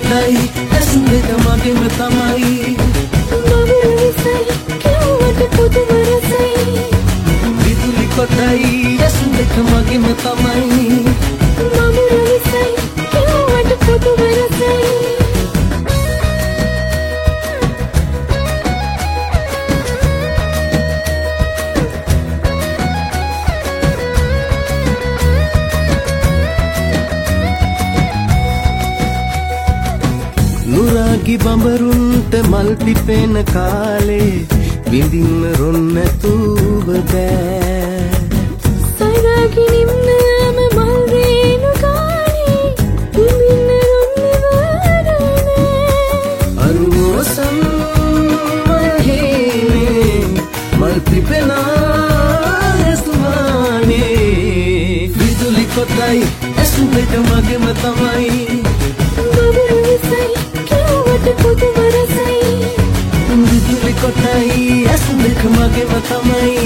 කොටයි ඇස් දෙක මගෙම තමයි විදුලි කොටයි ඇස් දෙක මගෙම තමයි නුරාගි බඹරුන්ට මල් පිපෙන කාලේ විඳින්න රොන් නැතුව බෑ සයිරාගි නිම්නම මල් රේණු කාලේ විඳින්න රොන් නිවරනේ අරුවසම් මහේ මල් පිපෙන ඇස්මානේ විදුලි කොටයි ඇස් දෙක මගෙම තමයි විදුලි කොටයි ඇස් දෙක මගෙම තමයි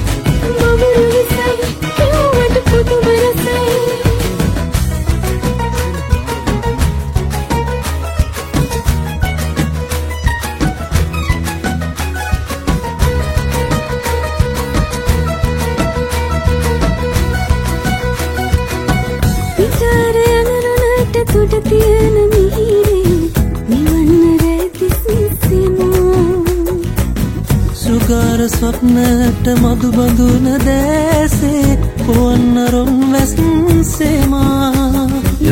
තුඩ තියෙන මිහිරේ නිවන්න රැකිසිසෙමෝ සුගාර ස්වප්නට මధు බඳුන දැසේ පොවන්න රොන් වැස්සෙමා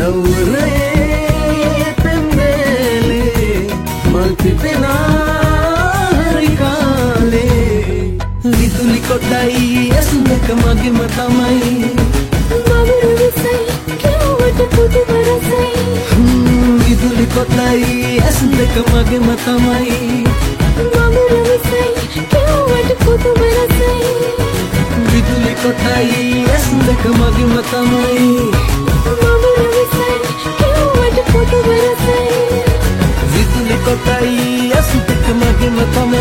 යවුරේ පෙම්බෙලේ මල් පිපෙන හරි කාලේ විදුලි කොටයි ඇස් දෙක මගෙම තමයි විදුලි කොටයි ඇස් දෙක මගෙම තමයි විදුලි කොටයි ඇස් දෙක මගෙම තමයි විදුලි කොටයි ඇස් දෙක මගෙම තමයි